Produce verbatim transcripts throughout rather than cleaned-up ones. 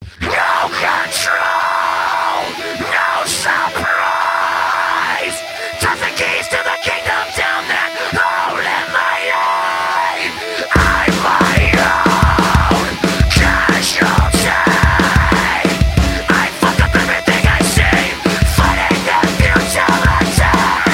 No control, no surprise. Toss the keys to the kingdom down that hole in my eye. I'm my own casualty. I fuck up everything I see, fighting the futility.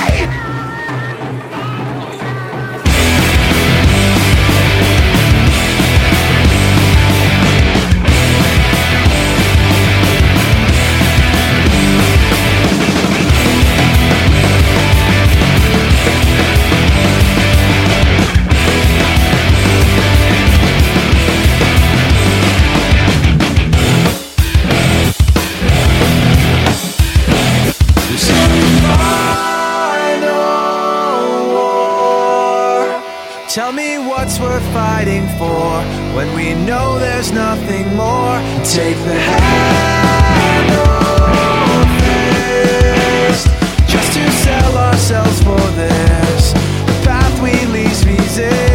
Tell me what's worth fighting for when we know there's nothing more. Take the hand of fist just to sell ourselves for this. The path we least resist.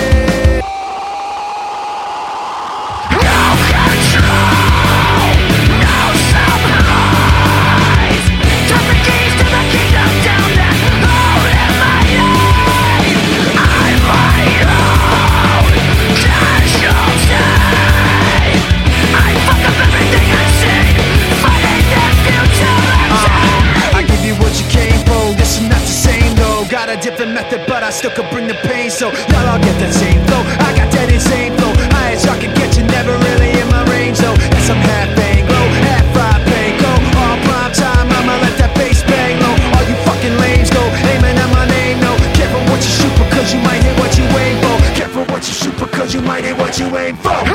No control, no surprise. Toss the keys to the kingdom down that hole in my eye. I'm my own casualty. I fuck up everything I see, fighting the futility. I give you what you came for, this is not the same though. Got a different method but I still could bring the pain. So y'all all get that same flow, I got that insane flow. High as y'all can get, you never really in my range though. Yes, I'm half Anglo, half fried panko. All prime time, I'ma let that bass bang low. All you fucking lames go aiming at my name, no. Careful what you shoot because you might hit what you aim for. Careful what you shoot because you might hit what you aim for.